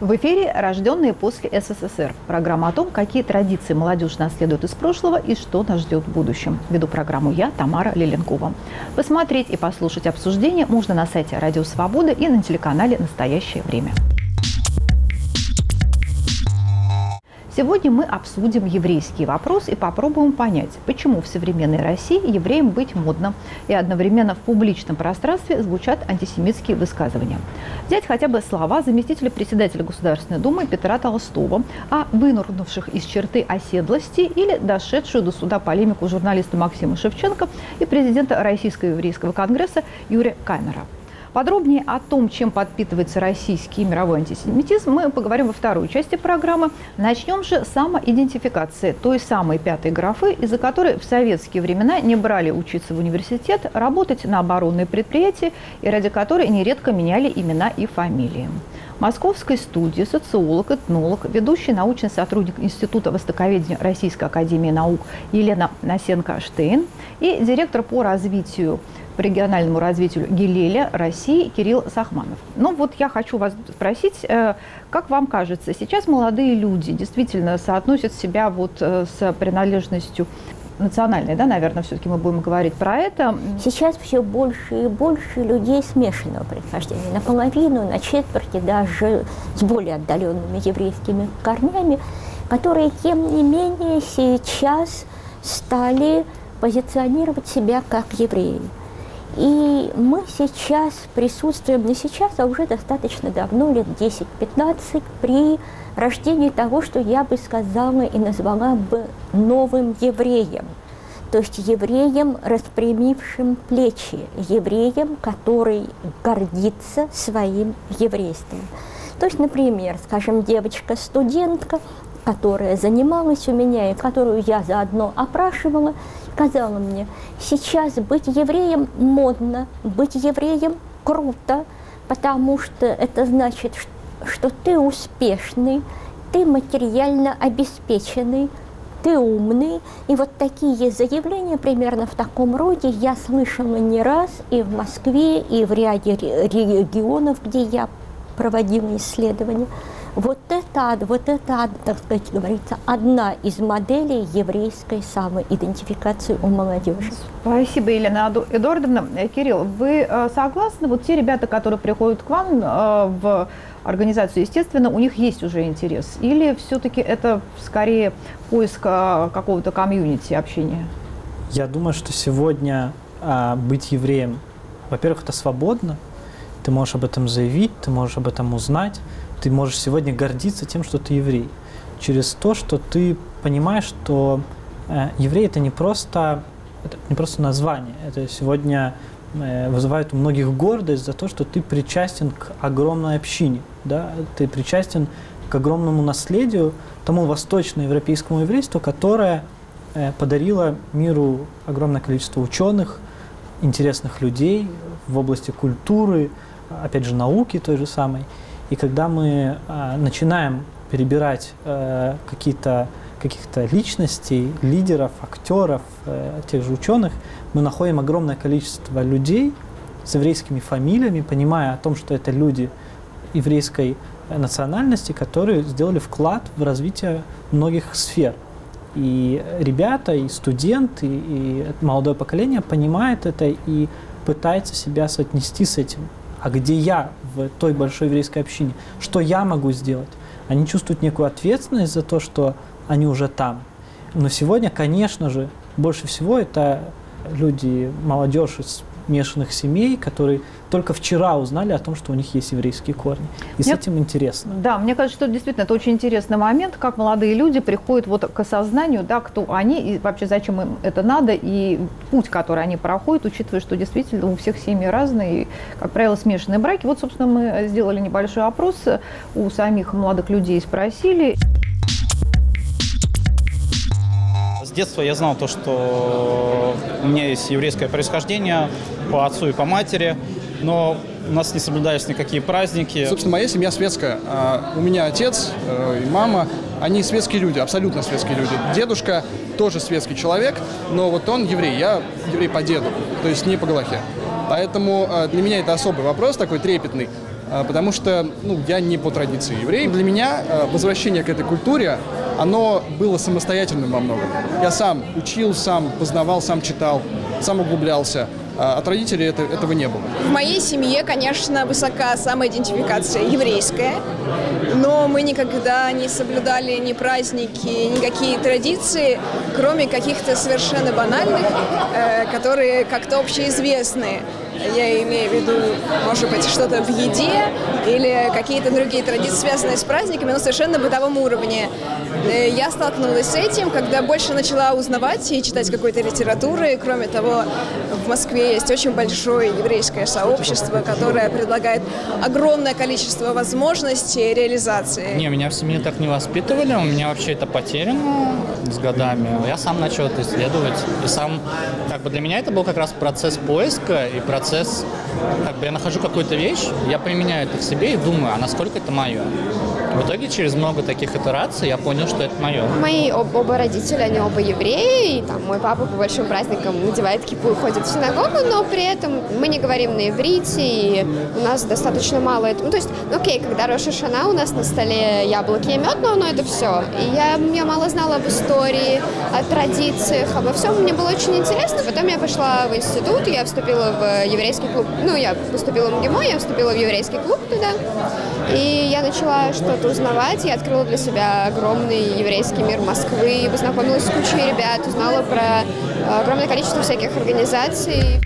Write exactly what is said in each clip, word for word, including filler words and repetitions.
В эфире «Рожденные после СССР». Программа о том, какие традиции молодежь наследует из прошлого и что нас ждет в будущем. Веду программу я, Тамара Лиленкова. Посмотреть и послушать обсуждение можно на сайте Радио Свобода и на телеканале «Настоящее время». Сегодня мы обсудим еврейский вопрос и попробуем понять, почему в современной России евреям быть модно и одновременно в публичном пространстве звучат антисемитские высказывания. Взять хотя бы слова заместителя председателя Государственной Думы Петра Толстого о вынурнувших из черты оседлости или дошедшую до суда полемику журналиста Максима Шевченко и президента Российского еврейского конгресса Юрия Камера. Подробнее о том, чем подпитывается российский и мировой антисемитизм, мы поговорим во второй части программы. Начнем же с самоидентификации, той самой пятой графы, из-за которой в советские времена не брали учиться в университет, работать на оборонные предприятия и ради которой нередко меняли имена и фамилии. В московской студии социолог, этнолог, ведущий научный сотрудник Института востоковедения Российской академии наук Елена Насенко-Штейн и директор по развитию по региональному развитию Гилеля России Кирилл Сахманов. Ну вот я хочу вас спросить, как вам кажется, сейчас молодые люди действительно соотносят себя вот с принадлежностью национальной, да, наверное, все-таки мы будем говорить про это? Сейчас все больше и больше людей смешанного происхождения. Наполовину, на четверти, даже с более отдаленными еврейскими корнями, которые, тем не менее, сейчас стали позиционировать себя как евреи. И мы сейчас присутствуем, не сейчас, а уже достаточно давно, лет десять-пятнадцать, при рождении того, что я бы сказала и назвала бы новым евреем. То есть евреем, распрямившим плечи, евреем, который гордится своим еврейством. То есть, например, скажем, девочка-студентка, которая занималась у меня и которую я заодно опрашивала, сказала мне: сейчас быть евреем модно, быть евреем круто, потому что это значит, что ты успешный, ты материально обеспеченный, ты умный. И вот такие заявления примерно в таком роде я слышала не раз и в Москве, и в ряде регионов, где я проводила исследования. Вот это, вот это, так сказать, говорится, одна из моделей еврейской самоидентификации у молодежи. Спасибо, Елена Эдуардовна. Кирилл, вы согласны? Вот те ребята, которые приходят к вам в организацию, естественно, у них есть уже интерес? Или все-таки это скорее поиск какого-то комьюнити общения? Я думаю, что сегодня а, быть евреем, во-первых, это свободно. Ты можешь об этом заявить, ты можешь об этом узнать. Ты можешь сегодня гордиться тем, что ты еврей. Через то, что ты понимаешь, что э, еврей – это не просто, это не просто название. Это сегодня э, вызывает у многих гордость за то, что ты причастен к огромной общине. Да? Ты причастен к огромному наследию, тому восточноевропейскому еврейству, которое э, подарило миру огромное количество ученых, интересных людей в области культуры, опять же, науки той же самой. И когда мы э, начинаем перебирать э, какие-то, каких-то личностей, лидеров, актеров, э, тех же ученых, мы находим огромное количество людей с еврейскими фамилиями, понимая о том, что это люди еврейской национальности, которые сделали вклад в развитие многих сфер. И ребята, и студенты, и молодое поколение понимает это и пытается себя соотнести с этим. А где я в той большой еврейской общине? Что я могу сделать? Они чувствуют некую ответственность за то, что они уже там. Но сегодня, конечно же, больше всего это люди, молодежь из смешанных семей, которые только вчера узнали о том, что у них есть еврейские корни. И мне, с этим интересно. Да, мне кажется, что действительно это очень интересный момент, как молодые люди приходят вот к осознанию, да, кто они и вообще зачем им это надо, и путь, который они проходят, учитывая, что действительно у всех семьи разные, и, как правило, смешанные браки. Вот, собственно, мы сделали небольшой опрос у самих молодых людей, спросили. С детства я знал то, что у меня есть еврейское происхождение по отцу и по матери, но у нас не соблюдались никакие праздники. Собственно, моя семья светская. У меня отец и мама, они светские люди, абсолютно светские люди. Дедушка тоже светский человек, но вот он еврей, я еврей по деду, то есть не по галахе. Поэтому для меня это особый вопрос, такой трепетный. потому что ну, я не по традиции еврей. Для меня возвращение к этой культуре, оно было самостоятельным во многом. Я сам учил, сам познавал, сам читал, сам углублялся. От родителей это, этого не было. В моей семье, конечно, высока самоидентификация еврейская, но мы никогда не соблюдали ни праздники, никакие традиции, кроме каких-то совершенно банальных, э, которые как-то общеизвестны. Я имею в виду, может быть, что-то в еде или какие-то другие традиции, связанные с праздниками, но совершенно на бытовом уровне. Я столкнулась с этим, когда больше начала узнавать и читать какой-то литературы. Кроме того, в Москве есть очень большое еврейское сообщество, которое предлагает огромное количество возможностей реализации. Не, меня в семье так не воспитывали, у меня вообще это потеряно с годами. Я сам начал это исследовать. И сам, как бы для меня это был как раз процесс поиска и процесс, как бы я нахожу какую-то вещь, я применяю это в себе и думаю, а насколько это мое. В итоге через много таких итераций я понял, что это мое. Мои об, оба родителя, они оба евреи, и там мой папа по большим праздникам надевает кипу и ходит в синагогу, но при этом мы не говорим на иврите, и у нас достаточно мало этого. Ну, то есть, окей, когда Рош ха-Шана, у нас на столе яблоки и мед, но, но это все. И я, я мало знала об истории, о традициях, обо всем. Мне было очень интересно. Потом я пошла в институт, я вступила в еврейский клуб. Ну, я поступила в МГИМО, я вступила в еврейский клуб туда. И я начала что-то узнавать, я открыла для себя огромный еврейский мир Москвы, познакомилась с кучей ребят, узнала про огромное количество всяких организаций.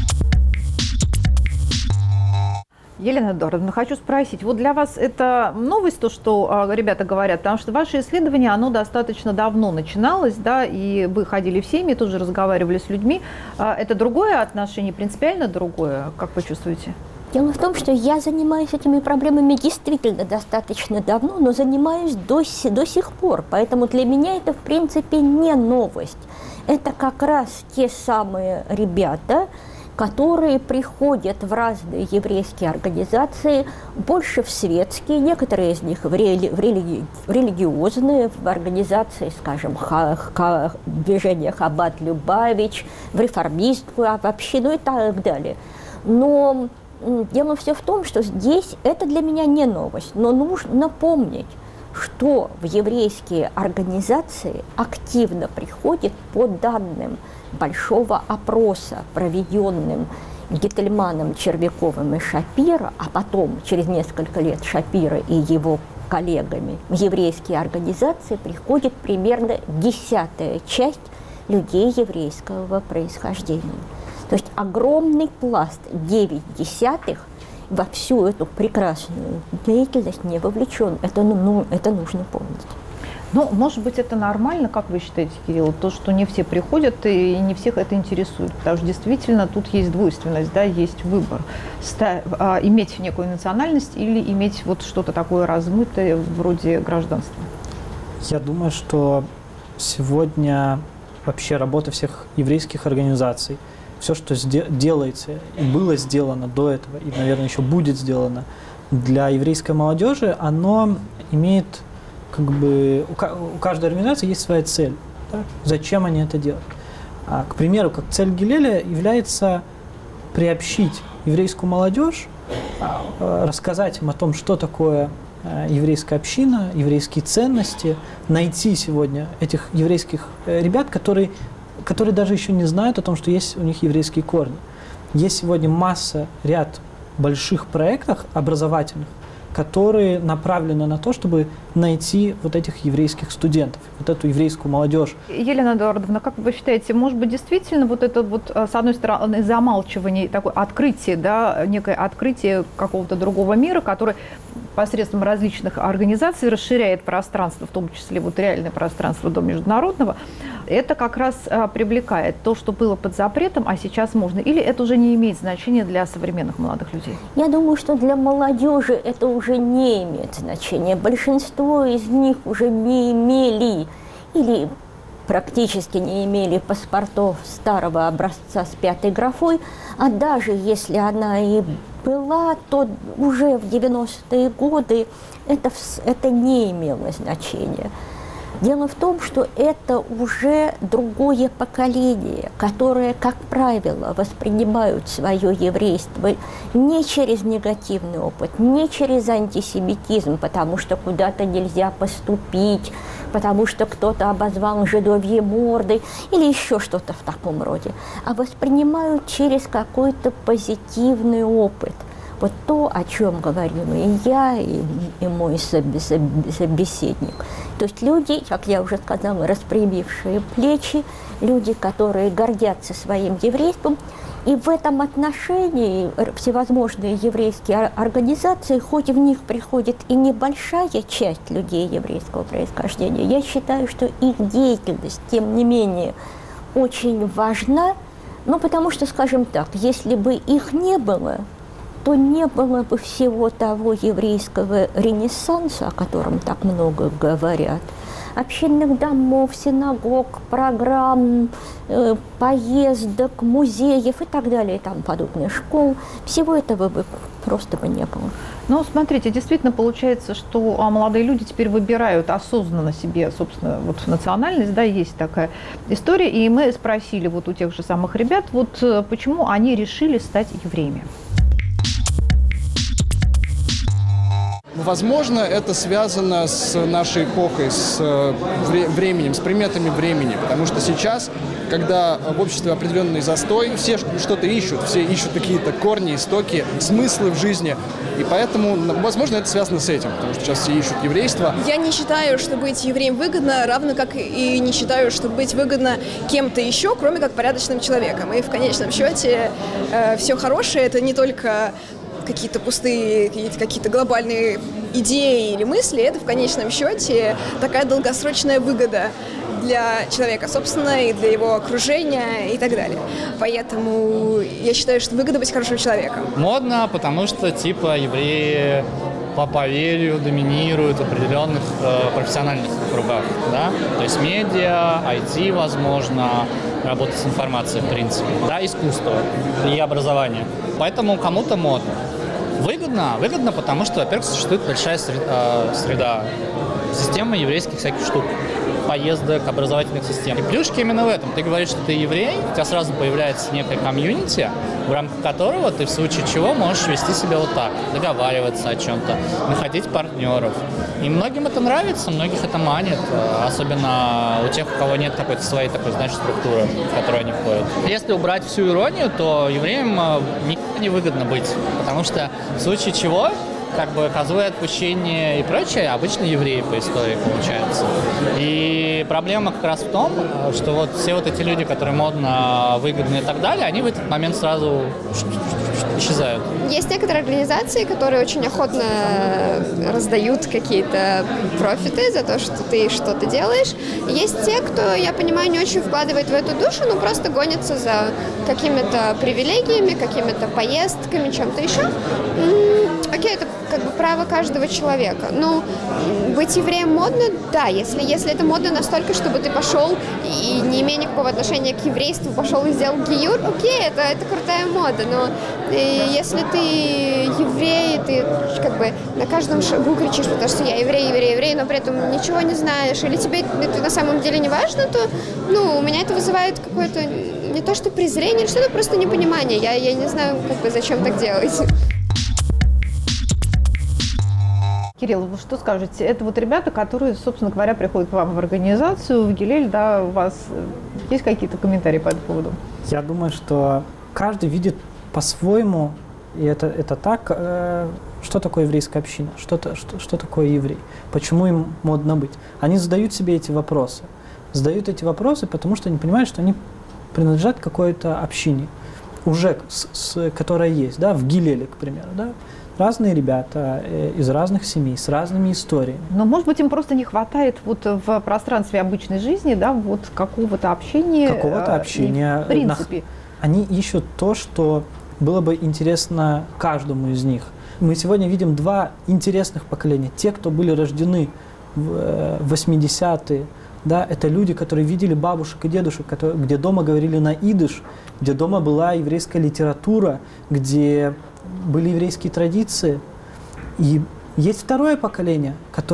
Елена Эдуардовна, хочу спросить, вот для вас это новость, то, что э, ребята говорят, потому что ваше исследование, оно достаточно давно начиналось, да, и вы ходили в семьи, тоже разговаривали с людьми. Э, это другое отношение, принципиально другое, как вы чувствуете? Дело в том, что я занимаюсь этими проблемами действительно достаточно давно, но занимаюсь до, до сих пор. Поэтому для меня это, в принципе, не новость. Это как раз те самые ребята, которые приходят в разные еврейские организации, больше в светские, некоторые из них в, рели, в, религи, в религиозные, в организации, скажем, ха, ха, движение Хаббат-Любавич, в реформистскую общину и так далее. Но дело все в том, что здесь это для меня не новость, но нужно помнить, что в еврейские организации активно приходят по данным большого опроса, проведенным Гительманом, Червяковым и Шапиро, а потом, через несколько лет, Шапиро и его коллегами в еврейские организации приходит примерно десятая часть людей еврейского происхождения. То есть огромный пласт, девять десятых, во всю эту прекрасную деятельность не вовлечен. Это, ну, это нужно помнить. Ну, может быть, это нормально, как вы считаете, Кирилл, то, что не все приходят и не всех это интересует, потому что действительно тут есть двойственность, да, есть выбор, ста- а, иметь некую национальность или иметь вот что-то такое размытое вроде гражданства. Я думаю, что сегодня вообще работа всех еврейских организаций, все, что делается и было сделано до этого, и, наверное, еще будет сделано для еврейской молодежи, оно имеет, как бы, у каждой организации есть своя цель. Да? Зачем они это делают? А, к примеру, как цель Гилеля является приобщить еврейскую молодежь, рассказать им о том, что такое еврейская община, еврейские ценности, найти сегодня этих еврейских ребят, которые которые даже еще не знают о том, что есть у них еврейские корни. Есть сегодня масса, ряд больших проектов образовательных, которые направлены на то, чтобы найти вот этих еврейских студентов, вот эту еврейскую молодежь. Елена Эдуардовна, как вы считаете, может быть, действительно вот это вот, с одной стороны, замалчивание, такое открытие, да, некое открытие какого-то другого мира, который посредством различных организаций расширяет пространство, в том числе вот реальное пространство до международного, это как раз а, привлекает то, что было под запретом, а сейчас можно. Или это уже не имеет значения для современных молодых людей? Я думаю, что для молодежи это уже не имеет значения. Большинство из них уже не имели или практически не имели паспортов старого образца с пятой графой, а даже если она и была, то уже в девяностые годы это, это не имело значения. Дело в том, что это уже другое поколение, которое, как правило, воспринимают свое еврейство не через негативный опыт, не через антисемитизм, потому что куда-то нельзя поступить, потому что кто-то обозвал жидовьей мордой или еще что-то в таком роде, а воспринимают через какой-то позитивный опыт. Вот то, о чем говорим и я, и, и мой собеседник. То есть люди, как я уже сказала, распрямившие плечи, люди, которые гордятся своим еврейством. И в этом отношении всевозможные еврейские организации, хоть в них приходит и небольшая часть людей еврейского происхождения, я считаю, что их деятельность, тем не менее, очень важна, ну, потому что, скажем так, если бы их не было, то не было бы всего того еврейского ренессанса, о котором так много говорят, общинных домов, синагог, программ, э, поездок, музеев и так далее, и тому подобное, школ. Всего этого бы просто бы не было. Ну, смотрите, действительно получается, что а, молодые люди теперь выбирают осознанно себе, собственно, вот национальность, да, есть такая история. И мы спросили вот у тех же самых ребят, вот почему они решили стать евреями. Возможно, это связано с нашей эпохой, с временем, с приметами времени, потому что сейчас, когда в обществе определенный застой, все что-то ищут, все ищут какие-то корни, истоки, смыслы в жизни, и поэтому, возможно, это связано с этим, потому что сейчас все ищут еврейство. Я не считаю, что быть евреем выгодно, равно как и не считаю, что быть выгодно кем-то еще, кроме как порядочным человеком. И в конечном счете э, все хорошее – это не только какие-то пустые, какие-то глобальные идеи или мысли, это в конечном счете такая долгосрочная выгода для человека, собственно, и для его окружения и так далее. Поэтому я считаю, что выгода быть хорошим человеком. Модно, потому что типа евреи по поверью доминируют в определенных э, профессиональных кругах, да? То есть медиа, ай ти, возможно, работа с информацией, в принципе, да, искусство и образование. Поэтому кому-то модно. Выгодно? Выгодно, потому что, во-первых, существует большая среда, среда система еврейских всяких штук, поездок, образовательных систем. И плюшки именно в этом. Ты говоришь, что ты еврей, у тебя сразу появляется некое комьюнити, в рамках которого ты в случае чего можешь вести себя вот так, договариваться о чем-то, находить партнеров. И многим это нравится, многих это манит, особенно у тех, у кого нет какой-то своей такой, знаешь, структуры, в которую они входят. Если убрать всю иронию, то евреям никогда не выгодно быть, потому что в случае чего, как бы козлы отпущения и прочее, обычно евреи по истории получаются. И проблема как раз в том, что вот все вот эти люди, которые модно, выгодны и так далее, они в этот момент сразу исчезают. Есть некоторые организации, которые очень охотно раздают какие-то профиты за то, что ты что-то делаешь. Есть те, кто, я понимаю, не очень вкладывает в эту душу, но просто гонится за какими-то привилегиями, какими-то поездками, чем-то еще. Окей, это как бы право каждого человека. Но быть евреем модно, да, если, если это модно настолько, чтобы ты пошел и не имея никакого отношения к еврейству, пошел и сделал гиюр, окей, это, это крутая мода, но если ты еврей, ты как бы на каждом шагу кричишь, потому что я еврей, еврей, еврей, но при этом ничего не знаешь, или тебе это на самом деле не важно, то, ну, у меня это вызывает какое-то не то что презрение, что-то просто непонимание. Я, я не знаю, как бы, зачем так делать. Кирилл, вы что скажете? Это вот ребята, которые, собственно говоря, приходят к вам в организацию, в Гилель, да, у вас есть какие-то комментарии по этому поводу? Я думаю, что каждый видит по-своему, и это, это так, э, что такое еврейская община, что, что, что такое еврей, почему им модно быть. Они задают себе эти вопросы. Задают эти вопросы, потому что они понимают, что они принадлежат какой-то общине, уже с, с, которая есть, да, в Гилеле, к примеру, да. Разные ребята э, из разных семей, с разными историями. Но, может быть, им просто не хватает вот в пространстве обычной жизни, да, вот какого-то общения. Какого-то общения. В принципе. Они ищут то, что было бы интересно каждому из них. Мы сегодня видим два интересных поколения. Те, кто были рождены в восьмидесятые, да, это люди, которые видели бабушек и дедушек, которые, где дома говорили на идыш, где дома была еврейская литература, где были еврейские традиции. И есть второе поколение, которое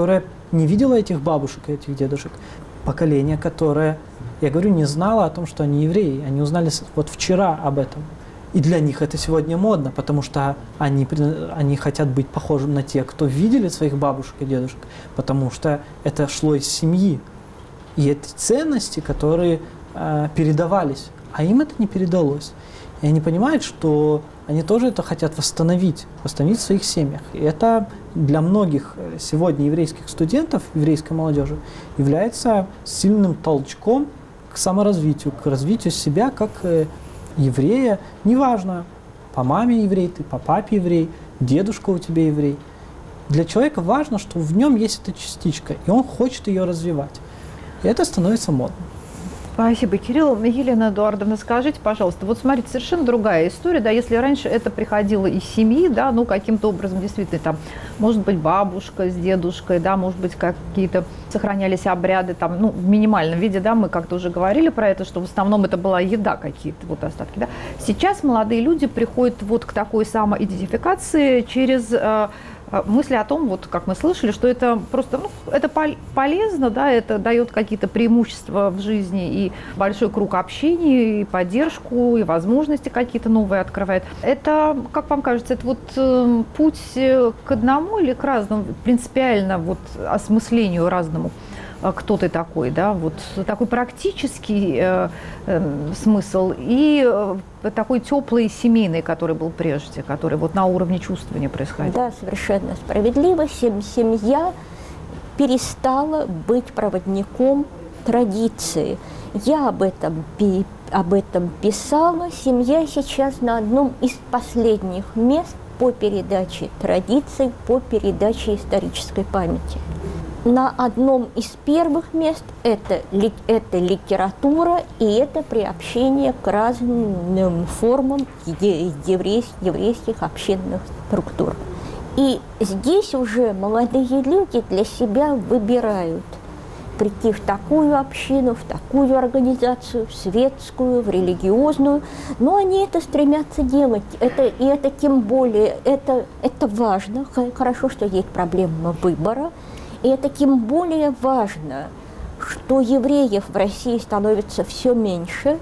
не видела этих бабушек и этих дедушек. Поколение, которое, я говорю, не знало о том, что они евреи. Они узнали вот вчера об этом. И для них это сегодня модно, потому что они, они хотят быть похожими на тех, кто видели своих бабушек и дедушек, потому что это шло из семьи. И это ценности, которые э, передавались, а им это не передалось. И они понимают, что они тоже это хотят восстановить, восстановить в своих семьях. И это для многих сегодня еврейских студентов, еврейской молодежи, является сильным толчком к саморазвитию, к развитию себя как э, еврея, неважно, по маме еврей ты, по папе еврей, дедушка у тебя еврей. Для человека важно, что в нем есть эта частичка, и он хочет ее развивать. И это становится модным. Спасибо, Кирилл. Елена Эдуардовна, скажите, пожалуйста, вот смотрите, совершенно другая история, да, если раньше это приходило из семьи, да, ну, каким-то образом действительно там, может быть, бабушка с дедушкой, да, может быть, какие-то сохранялись обряды там, ну, в минимальном виде, да, мы как-то уже говорили про это, что в основном это была еда какие-то, вот остатки, да. Сейчас молодые люди приходят вот к такой самоидентификации через э, мысли о том, вот как мы слышали, что это просто, ну, это полезно, да, это дает какие-то преимущества в жизни и большой круг общения, и поддержку, и возможности какие-то новые открывает. Это, как вам кажется, это вот э, путь к одному или к разному, принципиально вот осмыслению разному? Кто ты такой, да, вот такой практический э, э, смысл и э, такой теплый семейный, который был прежде, который вот на уровне чувствования происходил. Да, совершенно справедливо. Семья перестала быть проводником традиции. Я об этом, об этом писала. Семья сейчас на одном из последних мест по передаче традиций, по передаче исторической памяти. На одном из первых мест это, это литература и это приобщение к разным формам еврейских, еврейских общинных структур. И здесь уже молодые люди для себя выбирают прийти в такую общину, в такую организацию, в светскую, в религиозную, но они это стремятся делать. Это, и это тем более, это, это важно, хорошо, что есть проблема выбора. И это тем более важно, что евреев в России становится все меньше,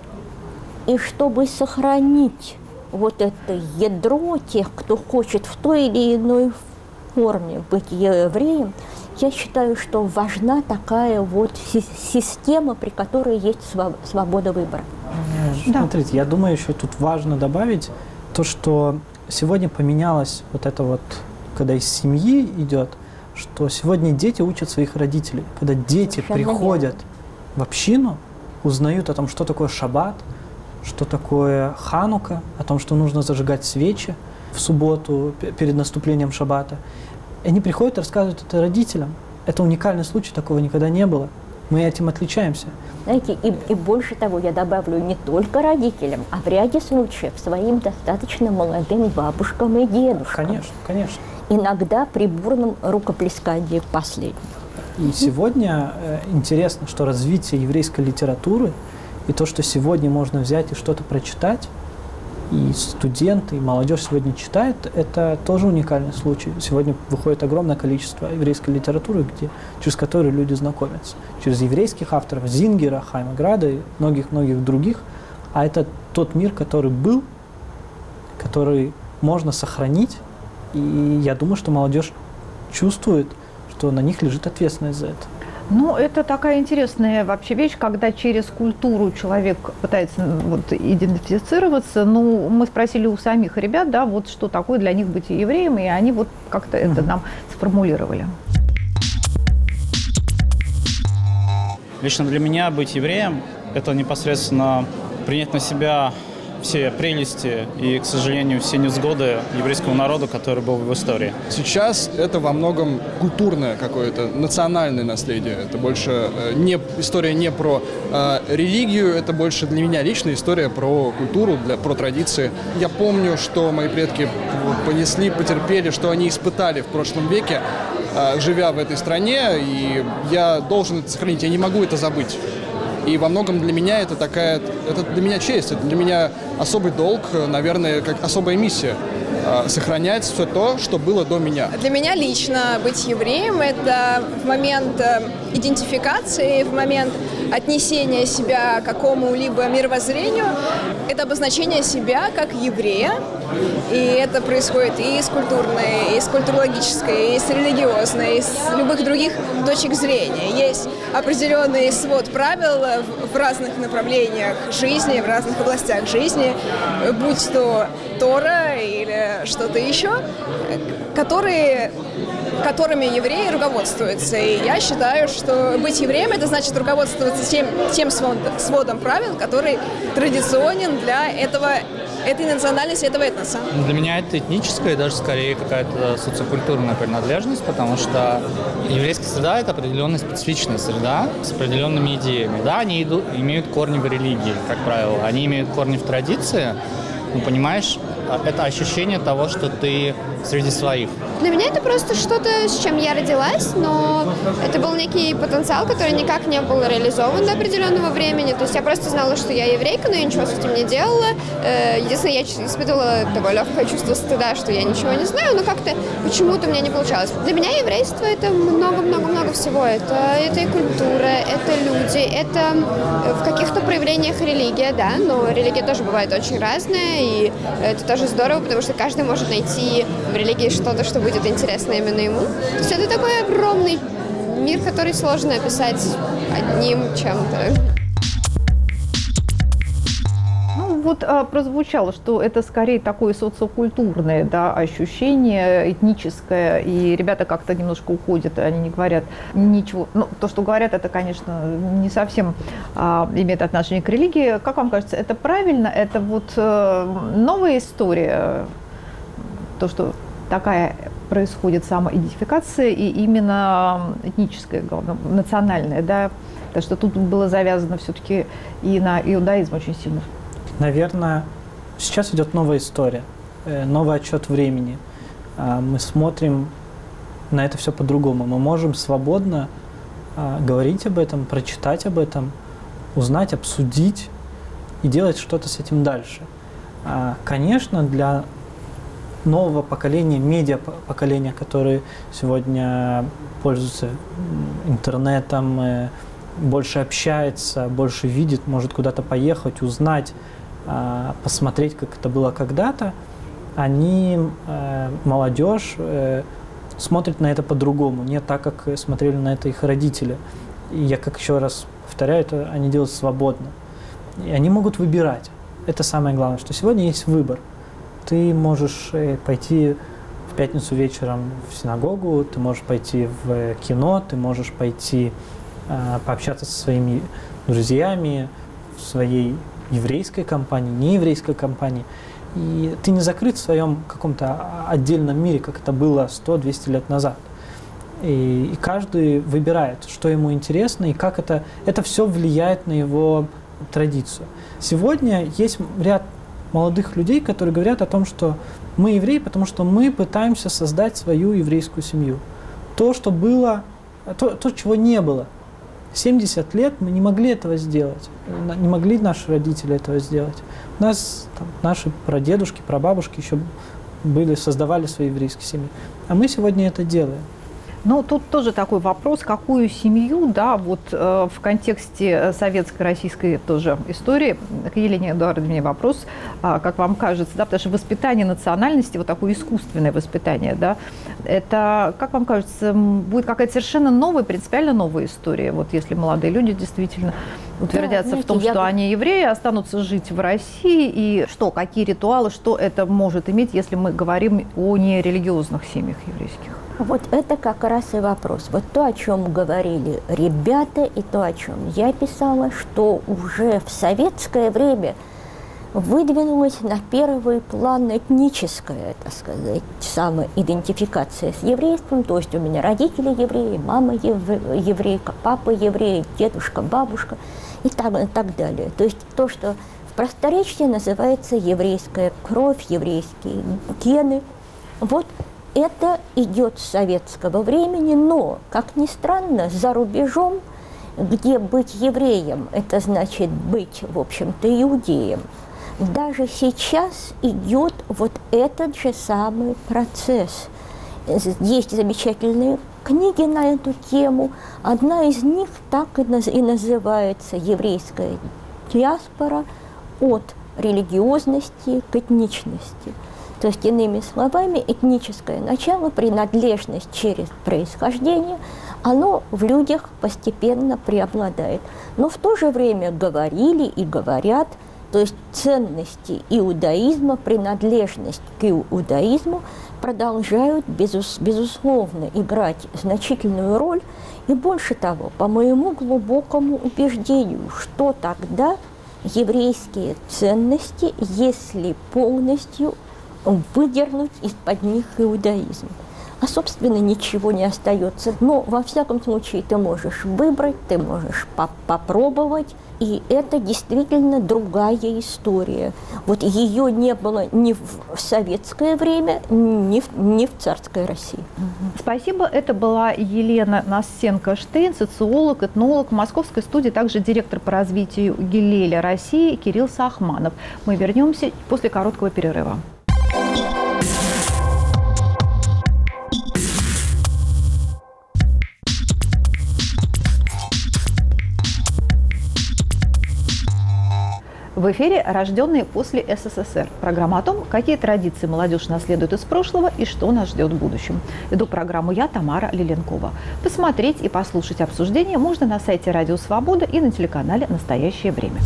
и чтобы сохранить вот это ядро тех, кто хочет в той или иной форме быть евреем, я считаю, что важна такая вот система, при которой есть свобода выбора. Да. Смотрите, я думаю, еще тут важно добавить то, что сегодня поменялось вот это вот, когда из семьи идет, что сегодня дети учат своих родителей. Когда дети Совершенно приходят верно. в общину, узнают о том, что такое шаббат, что такое ханука, о том, что нужно зажигать свечи в субботу перед наступлением шаббата. И они приходят и рассказывают это родителям. Это уникальный случай, такого никогда не было. Мы этим отличаемся. Знаете, и, и больше того, я добавлю, не только родителям, а в ряде случаев своим достаточно молодым бабушкам и дедушкам. Конечно, конечно. Иногда при бурном рукоплескании последних. И сегодня э, интересно, что развитие еврейской литературы и то, что сегодня можно взять и что-то прочитать, и студенты, и молодежь сегодня читает, это тоже уникальный случай. Сегодня выходит огромное количество еврейской литературы, где, через которую люди знакомятся. Через еврейских авторов, Зингера, Хайма Града и многих-многих других. А это тот мир, который был, который можно сохранить. И я думаю, что молодежь чувствует, что на них лежит ответственность за это. Ну, это такая интересная вообще вещь, когда через культуру человек пытается вот, идентифицироваться. Ну, мы спросили у самих ребят, да, вот что такое для них быть евреем, и они вот как-то mm-hmm. это нам сформулировали. Лично для меня быть евреем – это непосредственно принять на себя все прелести и, к сожалению, все невзгоды еврейского народа, который был в истории. Сейчас это во многом культурное какое-то, национальное наследие. Это больше не, история не про э, религию, это больше для меня личная история про культуру, для, про традиции. Я помню, что мои предки понесли, потерпели, что они испытали в прошлом веке, э, живя в этой стране, и я должен это сохранить, я не могу это забыть. И во многом для меня это такая, это для меня честь, это для меня особый долг, наверное, как особая миссия. сохранять все то, что было до меня. Для меня лично быть евреем – это в момент идентификации, в момент отнесения себя к какому-либо мировоззрению, это обозначение себя как еврея. И это происходит и с культурной, и с культурологической, и с религиозной, и с любых других точек зрения. Есть определенный свод правил в разных направлениях жизни, в разных областях жизни, будь то Тора или что-то еще, которые, которыми евреи руководствуются. И я считаю, что быть евреем – это значит руководствоваться тем, тем сводом правил, который традиционен для этого этой национальности, этого этноса. Для меня это этническая и даже скорее какая-то социокультурная принадлежность, потому что еврейская среда – это определенная специфичная среда с определенными идеями. Да, они идут, имеют корни в религии, как правило, они имеют корни в традиции, ну, понимаешь, это ощущение того, что ты среди своих. Для меня это просто что-то, с чем я родилась, но это был некий потенциал, который никак не был реализован до определенного времени. То есть я просто знала, что я еврейка, но я ничего с этим не делала. Единственное, я испытывала такое легкое чувство стыда, что я ничего не знаю, но как-то почему-то у меня не получалось. Для меня еврейство – это много-много-много всего. Это, это и культура, это люди, это в каких-то проявлениях религия, да, но религия тоже бывает очень разная, и это тоже здорово, потому что каждый может найти в религии что-то, что будет интересно именно ему. То есть это такой огромный мир, который сложно описать одним чем-то. Ну вот а, прозвучало, что это скорее такое социокультурное, да, ощущение, этническое, и ребята как-то немножко уходят, они не говорят ничего. Ну, то, что говорят, это, конечно, не совсем а, имеет отношение к религии. Как вам кажется, это правильно? Это вот а, новая история, то, что такая происходит самоидентификация и именно этническая, национальная, да, потому что тут было завязано все-таки и на иудаизм очень сильно. Наверное, сейчас идет новая история, новый отсчет времени. Мы смотрим на это все по-другому. Мы можем свободно говорить об этом, прочитать об этом, узнать, обсудить и делать что-то с этим дальше. Конечно, для нового поколения, медиа-поколения, которые сегодня пользуются интернетом, больше общается, больше видит, может куда-то поехать, узнать, посмотреть, как это было когда-то, они, молодежь, смотрят на это по-другому, не так, как смотрели на это их родители. И я, как еще раз повторяю, это они делают свободно. И они могут выбирать. Это самое главное, что сегодня есть выбор. Ты можешь пойти в пятницу вечером в синагогу, ты можешь пойти в кино, ты можешь пойти э, пообщаться со своими друзьями в своей еврейской компании, нееврейской компании. И ты не закрыт в своем каком-то отдельном мире, как это было сто-двести лет назад. И, и каждый выбирает, что ему интересно и как это, это все влияет на его традицию. Сегодня есть ряд молодых людей, которые говорят о том, что мы евреи, потому что мы пытаемся создать свою еврейскую семью. То, что было, то, то чего не было. семьдесят лет мы не могли этого сделать. Не могли наши родители этого сделать. У нас там, наши прадедушки, прабабушки еще были, создавали свои еврейские семьи. А мы сегодня это делаем. Ну, тут тоже такой вопрос, какую семью, да, вот э, в контексте советской, российской тоже истории, к Елене Эдуардовне вопрос, э, как вам кажется, да, потому что воспитание национальности, вот такое искусственное воспитание, да, это, как вам кажется, будет какая-то совершенно новая, принципиально новая история, вот если молодые люди действительно утвердятся, да, знаете, в том, что я... они евреи, останутся жить в России, и что, какие ритуалы, что это может иметь, если мы говорим о нерелигиозных семьях еврейских? Вот это как раз и вопрос. Вот то, о чем говорили ребята, и то, о чем я писала, что уже в советское время выдвинулась на первый план этническая, так сказать, самоидентификация с еврейством. То есть у меня родители евреи, мама еврейка, папа еврей, дедушка, бабушка и так, и так далее. То есть то, что в просторечии называется еврейская кровь, еврейские гены. Вот это идет с советского времени, но, как ни странно, за рубежом, где быть евреем, это значит быть, в общем-то, иудеем, даже сейчас идет вот этот же самый процесс. Есть замечательные книги на эту тему. Одна из них так и называется «Еврейская диаспора от религиозности к этничности». То есть, иными словами, этническое начало, принадлежность через происхождение, оно в людях постепенно преобладает. Но в то же время говорили и говорят, то есть ценности иудаизма, принадлежность к иудаизму продолжают безус, безусловно играть значительную роль. И больше того, по моему глубокому убеждению, что тогда еврейские ценности, если полностью выдернуть из-под них иудаизм. А, собственно, ничего не остается. Но, во всяком случае, ты можешь выбрать, ты можешь по- попробовать, и это действительно другая история. Вот ее не было ни в советское время, ни в, ни в царской России. Спасибо. Это была Елена Настенко-Штейн, социолог, этнолог. В московской студии также директор по развитию Гилеля России Кирилл Сахманов. Мы вернемся после короткого перерыва. В эфире «Рожденные после СССР». Программа о том, какие традиции молодежь наследует из прошлого и что нас ждет в будущем. Веду программу я, Тамара Лиленкова. Посмотреть и послушать обсуждение можно на сайте Радио Свобода и на телеканале «Настоящее время».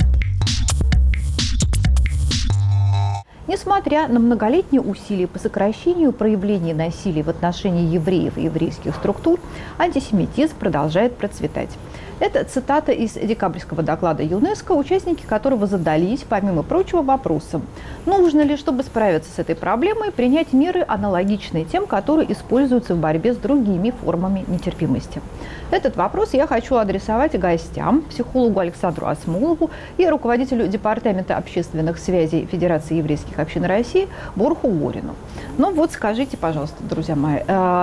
Несмотря на многолетние усилия по сокращению проявлений насилия в отношении евреев и еврейских структур, антисемитизм продолжает процветать. Это цитата из декабрьского доклада ЮНЕСКО, участники которого задались, помимо прочего, вопросом: нужно ли, чтобы справиться с этой проблемой, принять меры, аналогичные тем, которые используются в борьбе с другими формами нетерпимости. Этот вопрос я хочу адресовать гостям, психологу Александру Асмолову и руководителю Департамента общественных связей Федерации еврейских общин России Борху Горину. Ну вот скажите, пожалуйста, друзья мои,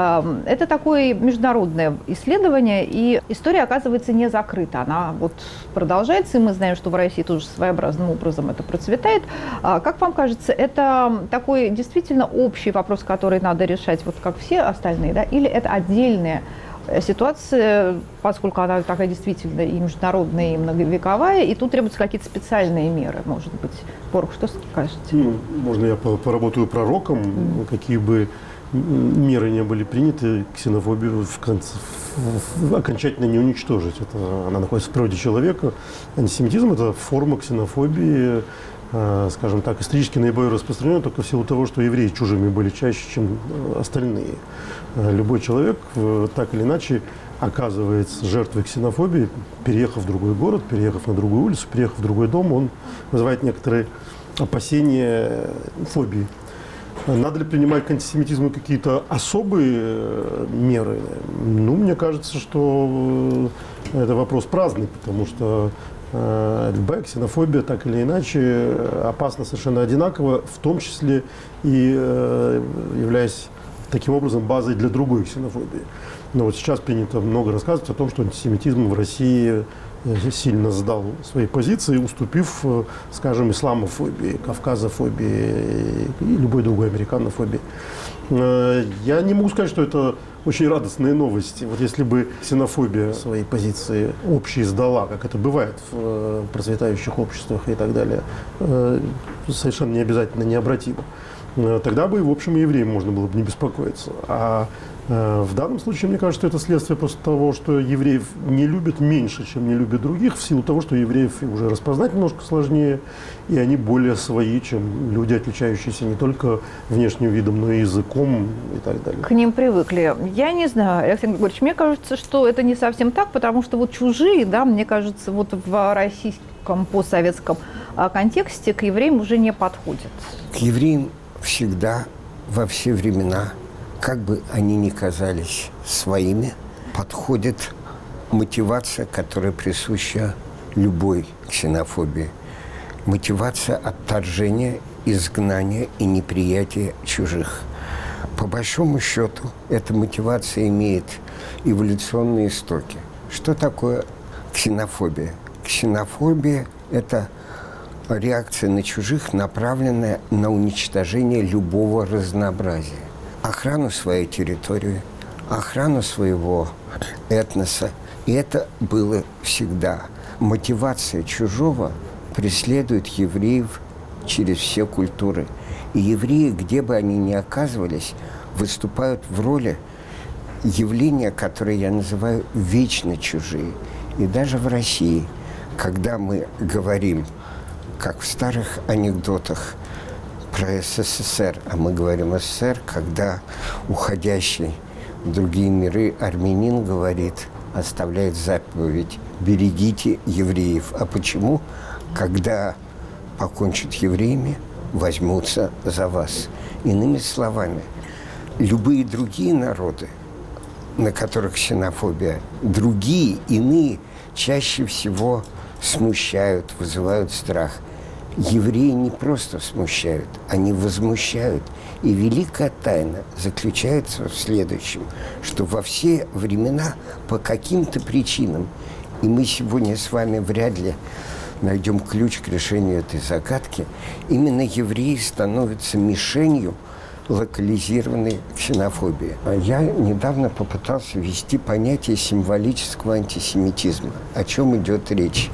это такое международное исследование, и история, оказывается, не закрыта. Она вот продолжается, и мы знаем, что в России тоже своеобразным образом это процветает. Как вам кажется, это такой действительно общий вопрос, который надо решать, вот как все остальные, да, или это отдельная ситуация, поскольку она такая действительно и международная, и многовековая, и тут требуются какие-то специальные меры, может быть. Борг, что скажете? Ну, можно я поработаю пророком, mm. какие бы меры не были приняты, ксенофобию в конце, в, в, окончательно не уничтожить. Это, она находится в природе человека. Антисемитизм – это форма ксенофобии, э, скажем так, исторически наиболее распространенная только в силу того, что евреи чужими были чаще, чем остальные. Э, любой человек, э, так или иначе, оказывается жертвой ксенофобии, переехав в другой город, переехав на другую улицу, переехав в другой дом, он вызывает некоторые опасения, фобии. Надо ли принимать к антисемитизму какие-то особые меры? Ну, мне кажется, что это вопрос праздный, потому что э, любая ксенофобия, так или иначе, опасна совершенно одинаково, в том числе и э, являясь таким образом базой для другой ксенофобии. Но вот сейчас принято много рассказывать о том, что антисемитизм в России сильно сдал свои позиции, уступив, скажем, исламофобии, кавказофобии и любой другой американофобии. Я не могу сказать, что это очень радостные новости. Вот если бы ксенофобия свои позиции общие сдала, как это бывает в процветающих обществах и так далее, совершенно не обязательно необратимо, тогда бы, в общем, и евреям можно было бы не беспокоиться. А в данном случае, мне кажется, это следствие просто того, что евреев не любят меньше, чем не любят других, в силу того, что евреев уже распознать немножко сложнее, и они более свои, чем люди, отличающиеся не только внешним видом, но и языком и так далее. К ним привыкли. Я не знаю, Александр Григорьевич, мне кажется, что это не совсем так, потому что вот чужие, да, мне кажется, вот в российском постсоветском контексте к евреям уже не подходят. К евреям всегда, во все времена, как бы они ни казались своими, подходит мотивация, которая присуща любой ксенофобии. Мотивация отторжения, изгнания и неприятия чужих. По большому счету, эта мотивация имеет эволюционные истоки. Что такое ксенофобия? Ксенофобия – это реакция на чужих, направленная на уничтожение любого разнообразия. Охрану своей территории, охрану своего этноса. И это было всегда. Мотивация чужого преследует евреев через все культуры. И евреи, где бы они ни оказывались, выступают в роли явления, которые я называю вечно чужие. И даже в России, когда мы говорим, как в старых анекдотах про СССР, а мы говорим СССР, когда уходящий в другие миры армянин говорит, оставляет заповедь «берегите евреев». А почему? Когда покончат евреями, возьмутся за вас. Иными словами, любые другие народы, на которых ксенофобия, другие, иные, чаще всего смущают, вызывают страх. Евреи не просто смущают, они возмущают. И великая тайна заключается в следующем, что во все времена по каким-то причинам, и мы сегодня с вами вряд ли найдем ключ к решению этой загадки, именно евреи становятся мишенью локализированной ксенофобии. Я недавно попытался ввести понятие символического антисемитизма. О чем идет речь?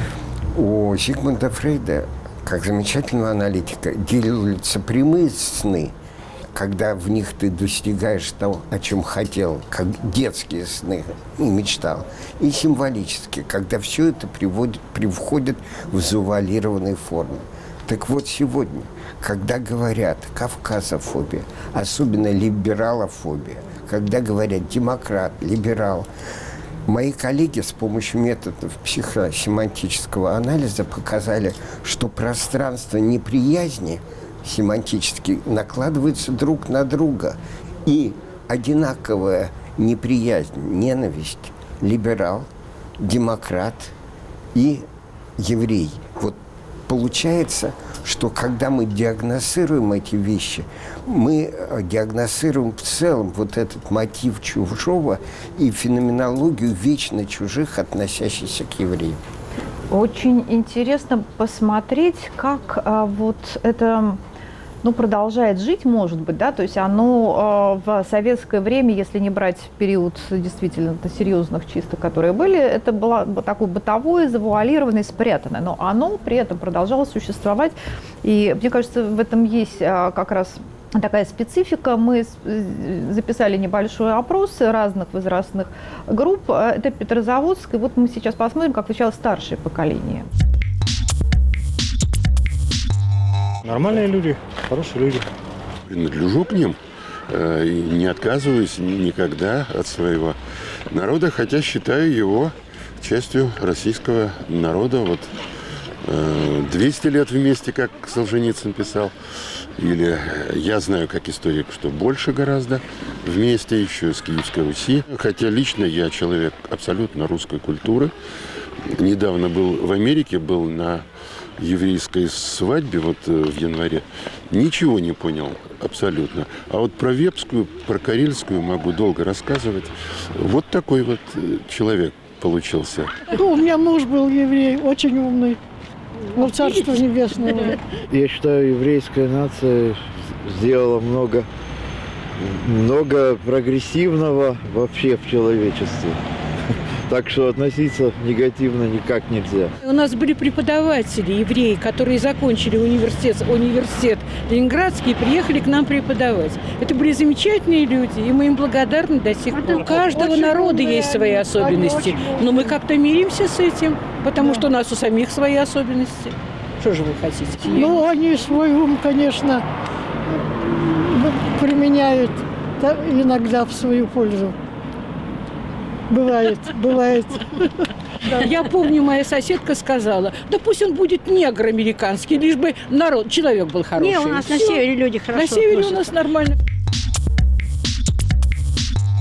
У Зигмунда Фрейда, как замечательного аналитика, делятся прямые сны, когда в них ты достигаешь того, о чем хотел, как детские сны и мечтал, и символические, когда все это приводит, приводит в завуалированной форме. Так вот, сегодня, когда говорят кавказофобия, особенно либералофобия, когда говорят демократ, либерал, мои коллеги с помощью методов психосемантического анализа показали, что пространство неприязни семантически накладывается друг на друга. И одинаковая неприязнь, ненависть, либерал, демократ и еврей. Вот получается, что когда мы диагностируем эти вещи, мы диагностируем в целом вот этот мотив чужого и феноменологию вечно чужих, относящихся к евреям. Очень интересно посмотреть, как а, вот это ну, продолжает жить, может быть, да, то есть оно э, в советское время, если не брать период действительно серьезных чисток, которые были, это было такое бытовое, завуалированное, спрятанное, но оно при этом продолжало существовать, и мне кажется, в этом есть э, как раз такая специфика. Мы записали небольшой опрос разных возрастных групп, это Петрозаводск, и вот мы сейчас посмотрим, как отвечало старшее поколение. Нормальные люди, хорошие люди. Принадлежу к ним э, и не отказываюсь никогда от своего народа, хотя считаю его частью российского народа. Вот э, двести лет вместе, как Солженицын писал, или я знаю, как историк, что больше гораздо вместе, еще с Киевской Руси. Хотя лично я человек абсолютно русской культуры. Недавно был в Америке, был на еврейской свадьбе вот в январе, ничего не понял абсолютно. А вот про Вепскую, про Карельскую могу долго рассказывать. Вот такой вот человек получился. Ну, у меня муж был еврей, очень умный. Ну, царство небесное. Я считаю, еврейская нация сделала много, много прогрессивного вообще в человечестве. Так что относиться негативно никак нельзя. У нас были преподаватели, евреи, которые закончили университет, университет Ленинградский и приехали к нам преподавать. Это были замечательные люди, и мы им благодарны до сих пор. У каждого народа есть свои особенности, но мы как-то миримся с этим, потому что у нас у самих свои особенности. Что же вы хотите? Ну, они свой ум, конечно, применяют иногда в свою пользу. Бывает, бывает. Да. Я помню, моя соседка сказала, да пусть он будет негр американский, лишь бы народ, человек был хороший. Не, у нас Все. На севере люди хорошо. На севере относятся. У нас нормально.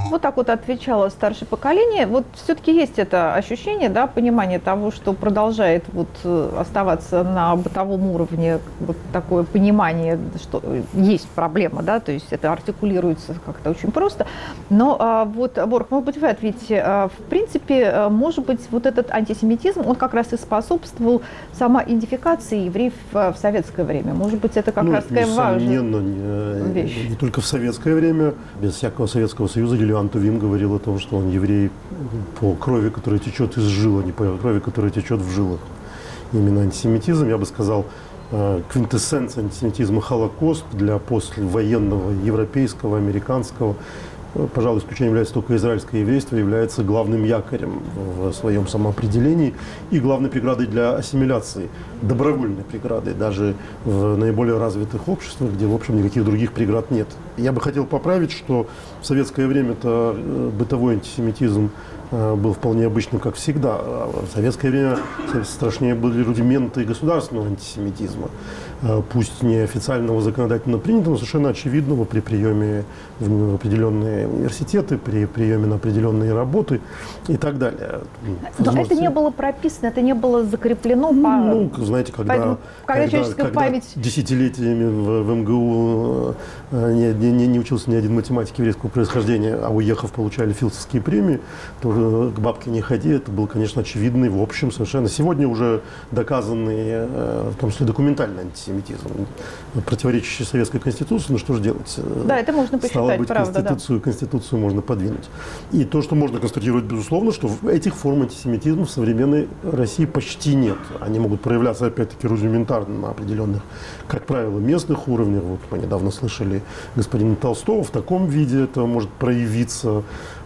Вот так вот отвечало старшее поколение. Вот все-таки есть это ощущение, да, понимание того, что продолжает вот оставаться на бытовом уровне вот такое понимание, что есть проблема, да, то есть это артикулируется как-то очень просто. Но а, вот, Борг, может быть, вы ответите, а, в принципе, может быть, вот этот антисемитизм, он как раз и способствовал самоидентификации евреев в, в советское время. Может быть, это как ну, раз такая важная не, вещь. Не только в советское время, без всякого Советского Союза Лилиан Тувим говорил о том, что он еврей по крови, которая течет из жил, а не по крови, которая течет в жилах. Именно антисемитизм, я бы сказал, квинтэссенция антисемитизма — Холокост для послевоенного европейского, американского. Пожалуй, исключением является только израильское еврейство, является главным якорем в своем самоопределении и главной преградой для ассимиляции, добровольной преградой, даже в наиболее развитых обществах, где, в общем, никаких других преград нет. Я бы хотел поправить, что в советское время-то бытовой антисемитизм был вполне обычным, как всегда. В советское время страшнее были рудименты государственного антисемитизма, пусть не официального законодательно принятого, но совершенно очевидного при приеме в определенные университеты, при приеме на определенные работы и так далее. Но это не было прописано, это не было закреплено. Ну, по... знаете, когда, Поэтому, когда, когда, когда память... десятилетиями в, в МГУ не, не, не учился ни один математик еврейского происхождения, а уехав, получали филдсовские премии, то к бабке не ходи, это был, конечно, очевидный, в общем, совершенно. Сегодня уже доказанный, в том числе документальный антисемитизм, противоречащий советской конституции, ну что же делать? Да, это можно посчитать, Стало быть, правда, конституцию, да. конституцию можно подвинуть. И то, что можно констатировать, безусловно, что этих форм антисемитизма в современной России почти нет. Они могут проявляться, опять-таки, рудиментарно на определенных, как правило, местных уровнях. Вот мы недавно слышали господина Толстого, в таком виде это может проявиться.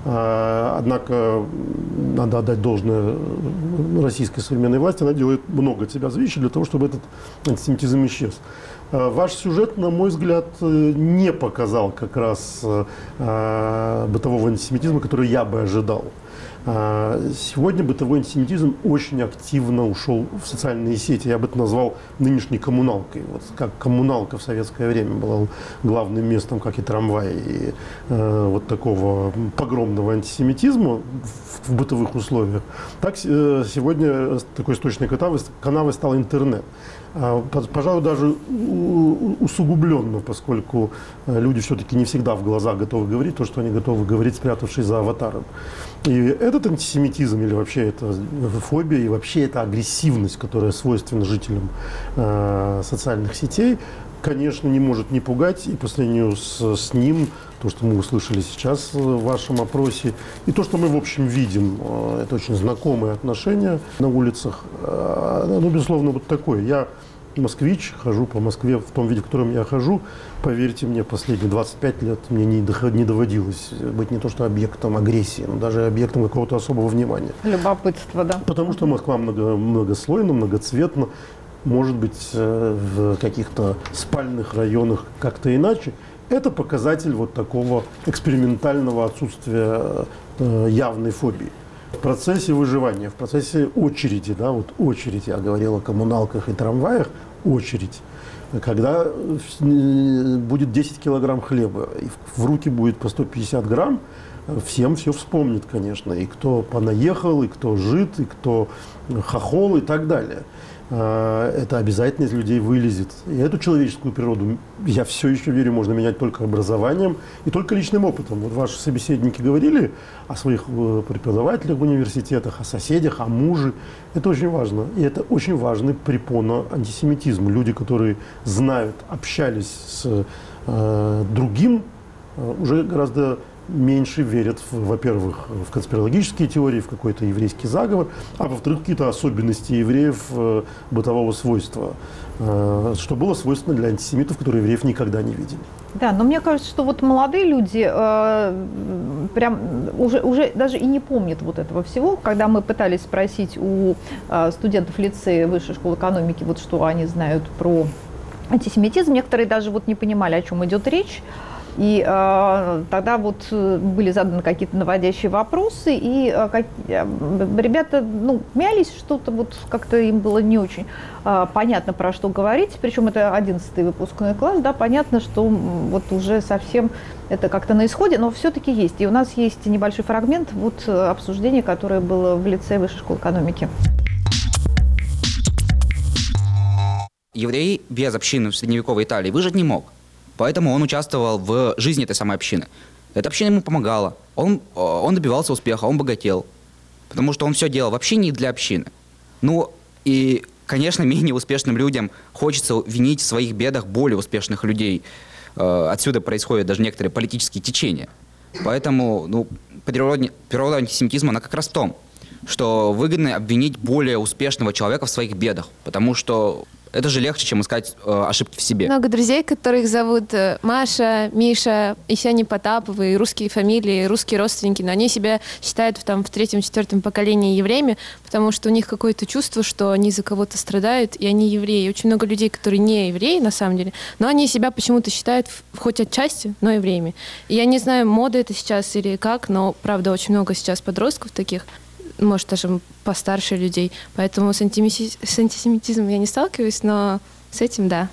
Однако надо отдать должное российской современной власти, она делает много от себя зависящего для того, чтобы этот антисемитизм исчез. Ваш сюжет, на мой взгляд, не показал как раз бытового антисемитизма, который я бы ожидал. Сегодня бытовой антисемитизм очень активно ушел в социальные сети. Я бы это назвал нынешней коммуналкой. Вот как коммуналка в советское время была главным местом, как и трамвай, и э, вот такого погромного антисемитизма в, в бытовых условиях, так э, сегодня такой источной канавой, канавой стал интернет. Пожалуй, даже усугубленно, поскольку люди все-таки не всегда в глаза готовы говорить то, что они готовы говорить, спрятавшись за аватаром. И этот антисемитизм, или вообще эта фобия, и вообще эта агрессивность, которая свойственна жителям э, социальных сетей, конечно, не может не пугать. И по сравнению с, с ним, то, что мы услышали сейчас в вашем опросе, и то, что мы, в общем, видим, э, это очень знакомые отношения на улицах, э, ну, безусловно, вот такое. Я москвич, хожу по Москве в том виде, в котором я хожу. Поверьте мне, последние двадцать пять лет мне не, не доводилось быть не то что объектом агрессии, но даже объектом какого-то особого внимания. Любопытство, да. Потому что Москва много, многослойна, многоцветна. Может быть, в каких-то спальных районах как-то иначе. Это показатель вот такого экспериментального отсутствия явной фобии. В процессе выживания, в процессе очереди, да, вот очередь, я говорил о коммуналках и трамваях, очередь, когда будет десять килограмм хлеба, и в руки будет по сто пятьдесят грамм, всем все вспомнит, конечно, и кто понаехал, и кто жит, и кто хохол и так далее. Это обязательно из людей вылезет. И эту человеческую природу, я все еще верю, можно менять только образованием и только личным опытом. Вот ваши собеседники говорили о своих преподавателях в университетах, о соседях, о муже. Это очень важно. И это очень важный препон антисемитизма. Люди, которые знают, общались с э, другим, э, уже гораздо меньше верят, во-первых, в конспирологические теории, в какой-то еврейский заговор, а во-вторых, какие-то особенности евреев э, бытового свойства, э, что было свойственно для антисемитов, которые евреев никогда не видели. Да, но мне кажется, что вот молодые люди э, прям уже, уже даже и не помнят вот этого всего. Когда мы пытались спросить у э, студентов лицея Высшей школы экономики, вот что они знают про антисемитизм, некоторые даже вот не понимали, о чем идет речь. И э, тогда вот были заданы какие-то наводящие вопросы, и э, как, э, ребята ну, мялись, что-то вот как-то им было не очень э, понятно, про что говорить. Причем это одиннадцатый выпускной класс, да, понятно, что вот уже совсем это как-то на исходе, но все-таки есть. И у нас есть небольшой фрагмент вот обсуждения, которое было в лице Высшей школы экономики. Еврей без общины в средневековой Италии выжить не мог. Поэтому он участвовал в жизни этой самой общины. Эта община ему помогала. Он, он добивался успеха, он богател. Потому что он все делал в общине и для общины. Ну, и, конечно, менее успешным людям хочется винить в своих бедах более успешных людей. Отсюда происходят даже некоторые политические течения. Поэтому, ну, природа, природа антисемитизма, она как раз в том, что выгодно обвинить более успешного человека в своих бедах. Потому что это же легче, чем искать э, ошибки в себе. Много друзей, которых зовут Маша, Миша, и все они Потаповы, и русские фамилии, и русские родственники, но они себя считают там, в третьем-четвертом поколении евреями, потому что у них какое-то чувство, что они за кого-то страдают, и они евреи. Очень много людей, которые не евреи, на самом деле, но они себя почему-то считают, хоть отчасти, но евреями. И я не знаю, мода это сейчас или как, но, правда, очень много сейчас подростков таких, может, даже постарше людей. Поэтому с, антимиси... с антисемитизмом я не сталкиваюсь, но с этим да.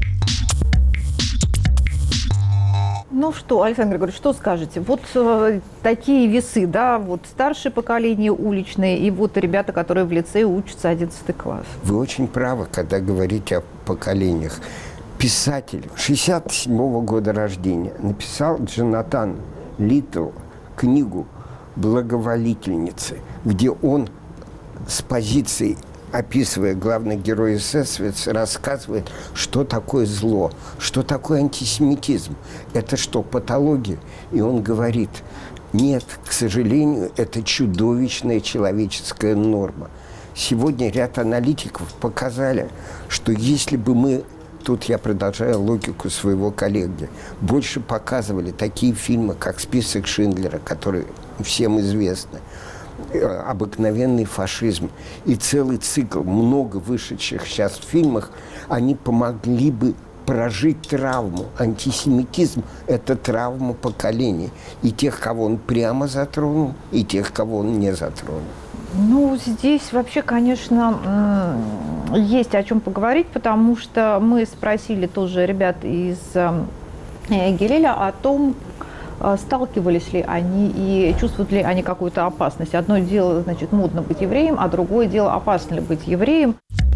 Ну что, Александр Григорьевич, что скажете? Вот э, такие весы, да, вот старшее поколение уличное и вот ребята, которые в лицее учатся одиннадцатый класс. Вы очень правы, когда говорите о поколениях. Писатель шестьдесят седьмого года рождения написал Джонатан Литтл книгу «Благоволительницы», где он с позиции, описывая главных героев эсэсовец, рассказывает, что такое зло, что такое антисемитизм. Это что, патология? И он говорит, нет, к сожалению, это чудовищная человеческая норма. Сегодня ряд аналитиков показали, что если бы мы, тут я продолжаю логику своего коллеги, больше показывали такие фильмы, как «Список Шиндлера», которые всем известны, «Обыкновенный фашизм» и целый цикл, много вышедших сейчас в фильмах, они помогли бы прожить травму. Антисемитизм – это травма поколений. И тех, кого он прямо затронул, и тех, кого он не затронул. Ну, здесь вообще, конечно, есть о чем поговорить, потому что мы спросили тоже ребят из Гилеля о том, сталкивались ли они и чувствуют ли они какую-то опасность. Одно дело, значит, модно быть евреем, а другое дело, опасно ли быть евреем.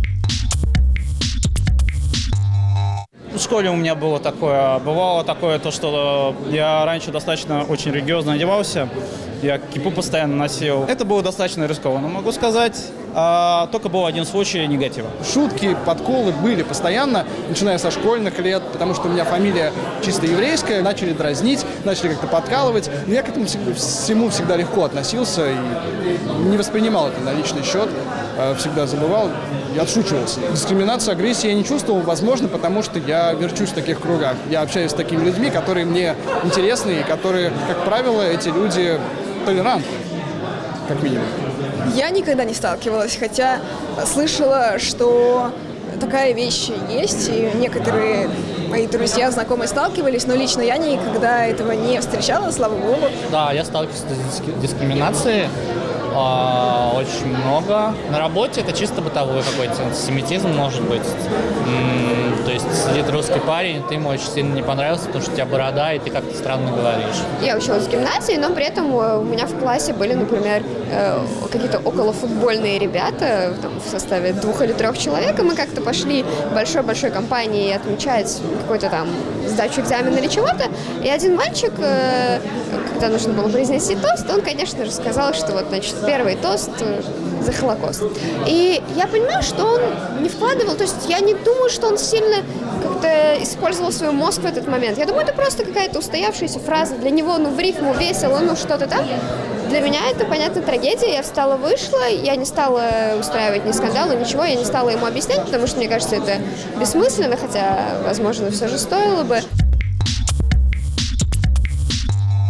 В школе у меня было такое, бывало такое, то, что я раньше достаточно очень религиозно одевался, я кипу постоянно носил. Это было достаточно рискованно, могу сказать. А, только был один случай негатива. Шутки, подколы были постоянно, начиная со школьных лет, потому что у меня фамилия чисто еврейская, начали дразнить, начали как-то подкалывать. Но я к этому всему всегда легко относился и не воспринимал это на личный счет, всегда забывал и отшучивался. Дискриминацию, агрессии я не чувствовал, возможно, потому что я верчусь в таких кругах. Я общаюсь с такими людьми, которые мне интересны и которые, как правило, эти люди толерантны, как минимум. Я никогда не сталкивалась, хотя слышала, что такая вещь есть, и некоторые мои друзья, знакомые сталкивались, но лично я никогда этого не встречала, слава богу. Да, я сталкиваюсь с дискриминацией. Очень много. На работе это чисто бытовой какой-то антисемитизм, может быть. То есть сидит русский парень, ты ему очень сильно не понравился, потому что у тебя борода, и ты как-то странно говоришь. Я училась в гимназии, но при этом у меня в классе были, например, какие-то околофутбольные ребята там, в составе двух или трех человек, и мы как-то пошли большой-большой компанией отмечать какой-то там сдачу экзамена или чего-то, и один мальчик, когда нужно было произнести тост, он, конечно же, сказал, что вот, значит, первый тост за Холокост. И я понимаю, что он не вкладывал, то есть я не думаю, что он сильно как-то использовал свой мозг в этот момент. Я думаю, это просто какая-то устоявшаяся фраза. Для него, ну, в рифму весело, ну, что-то там. Для меня это, понятно, трагедия. Я встала, вышла, я не стала устраивать ни скандала, ничего, я не стала ему объяснять, потому что, мне кажется, это бессмысленно, хотя, возможно, все же стоило бы.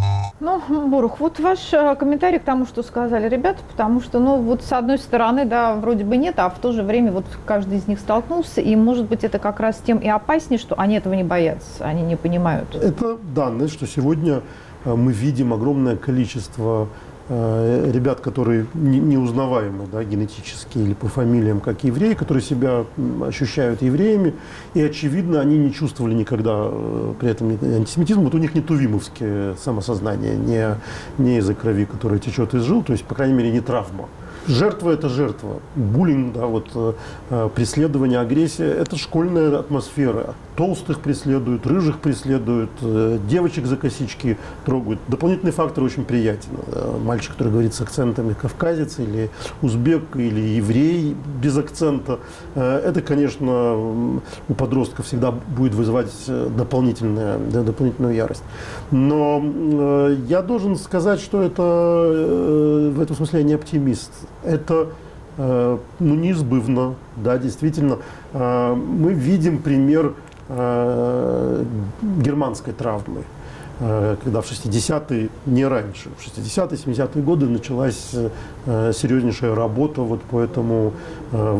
Ну, Борух, вот ваш комментарий к тому, что сказали ребята, потому что, ну, вот с одной стороны, да, вроде бы нет, а в то же время вот каждый из них столкнулся, и, может быть, это как раз тем и опаснее, что они этого не боятся, они не понимают. Это данные, что сегодня мы видим огромное количество ребят, которые неузнаваемы, да, генетически или по фамилиям, как евреи, которые себя ощущают евреями, и, очевидно, они не чувствовали никогда при этом антисемитизм. Вот у них не тувимовское самосознание, не, не из-за крови, которая течет из жил, то есть, по крайней мере, не травма. Жертва – это жертва. Буллинг, да, вот, э, преследование, агрессия – это школьная атмосфера. Толстых преследуют, рыжих преследуют, э, девочек за косички трогают. Дополнительный фактор очень приятен. Э, мальчик, который говорит с акцентами кавказец, или узбек, или еврей без акцента. Э, это, конечно, у подростка всегда будет вызывать дополнительную, да, дополнительную ярость. Но э, я должен сказать, что это э, в этом смысле я не оптимист. Это э, ну, неизбывно, да, действительно. Э, мы видим пример э, германской травмы, э, когда в шестидесятые, не раньше, в шестидесятые, семидесятые годы началась э, серьезнейшая работа вот по этому, э,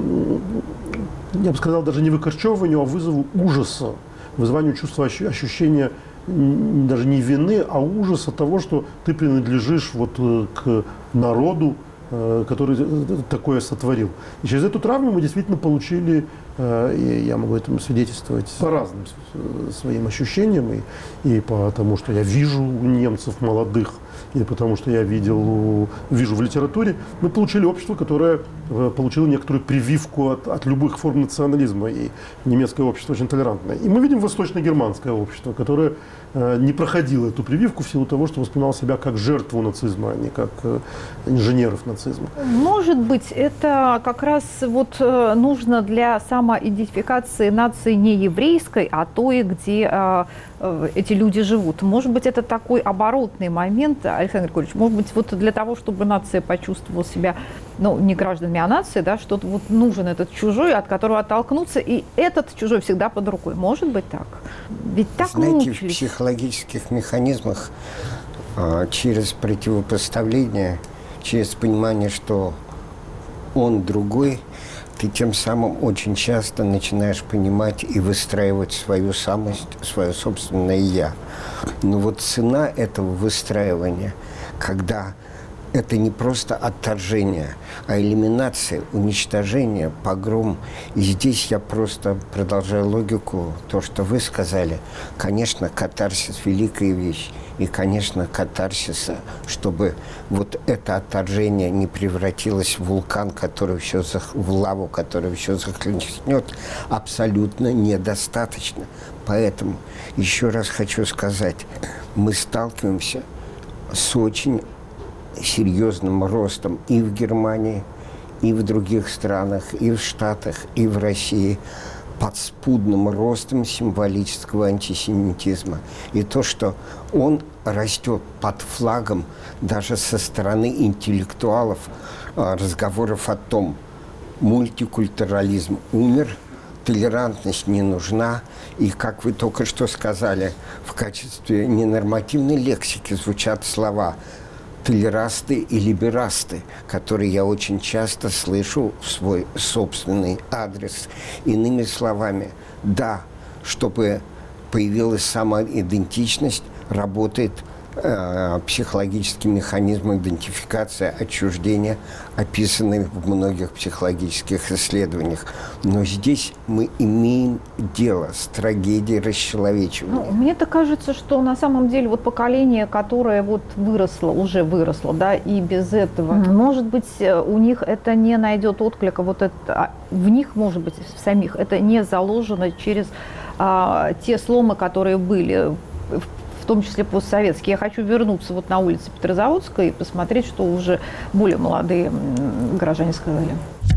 я бы сказал, даже не выкорчевыванию, а вызову ужаса, вызыванию чувства, ощущения даже не вины, а ужаса того, что ты принадлежишь вот к народу, который такое сотворил. И через эту травму мы действительно получили, и я могу этому свидетельствовать по разным своим ощущениям, и, и потому что я вижу у немцев молодых, и потому что я видел, вижу в литературе, мы получили общество, которое получило некоторую прививку от, от любых форм национализма, и немецкое общество очень толерантное. И мы видим восточно-германское общество, которое не проходило эту прививку в силу того, что воспринимало себя как жертву нацизма, а не как инженеров нацизма. Может быть, это как раз вот нужно для самоидентификации нации не еврейской, а той, где а, эти люди живут. Может быть, это такой оборотный момент, Александр Григорьевич, может быть, вот для того, чтобы нация почувствовала себя, ну, не гражданами, а нацией, да, что вот нужен этот чужой, от которого оттолкнуться, и этот чужой всегда под рукой. Может быть так? Ведь так Знаете, мучились. В психологических механизмах через противопоставление, через понимание, что он другой, ты тем самым очень часто начинаешь понимать и выстраивать свою самость, свое собственное «я». Но вот цена этого выстраивания, когда это не просто отторжение, а элиминация, уничтожение, погром. И здесь я просто продолжаю логику, то, что вы сказали. Конечно, катарсис – великая вещь. И, конечно, катарсиса, чтобы вот это отторжение не превратилось в вулкан, который все зах... в лаву, которая все захлестнет, абсолютно недостаточно. Поэтому еще раз хочу сказать, мы сталкиваемся с очень серьезным ростом и в Германии, и в других странах, и в Штатах, и в России, подспудным ростом символического антисемитизма. И то, что он растет под флагом даже со стороны интеллектуалов, разговоров о том, мультикультурализм умер, толерантность не нужна. И, как вы только что сказали, в качестве ненормативной лексики звучат слова толерасты и либерасты, которые я очень часто слышу в свой собственный адрес. Иными словами, да, чтобы появилась самоидентичность, работает э, психологический механизм идентификации, отчуждения, описанный в многих психологических исследованиях. Но здесь мы имеем дело с трагедией расчеловечивания. Ну, мне-то кажется, что на самом деле вот поколение, которое вот выросло, уже выросло, да, и без этого, mm-hmm. может быть, у них это не найдет отклика, вот это, в них, может быть, в самих, это не заложено через а, те сломы, которые были, в том числе постсоветские. Я хочу вернуться вот на улице Петрозаводской и посмотреть, что уже более молодые горожане сказали.